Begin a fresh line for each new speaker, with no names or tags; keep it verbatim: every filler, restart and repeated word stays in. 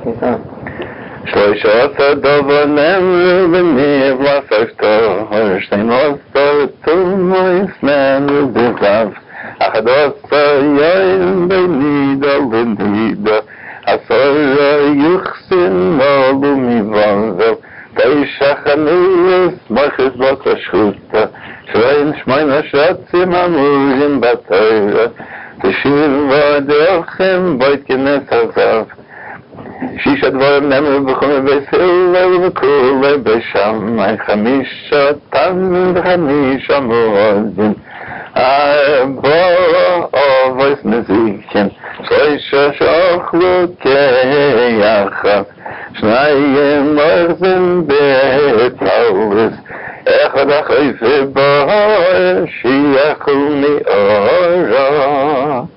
שלושה דובר נאמרו בנבלה סרטו, שתיים עשר תומויס נאמרו בזב, אחד עשר יוין בנידה לנידה, עשר יוחסין נולו מבנזל, תשע חנוס מרחס בקשרותה, שוין שמיים השרצים אמורים בתורה, תשבע דרכם בית כנס הזב, שישה דברים נאמרו בכל בית הלל וכולי בשמיים, חמישה תמים וחמישה מועדים, ארבעה אובייס מזיקים, שלושה שאוכלו כיחד, שניים אוחזים בפרס, אחד החייפה בהר שיאכל מאורה.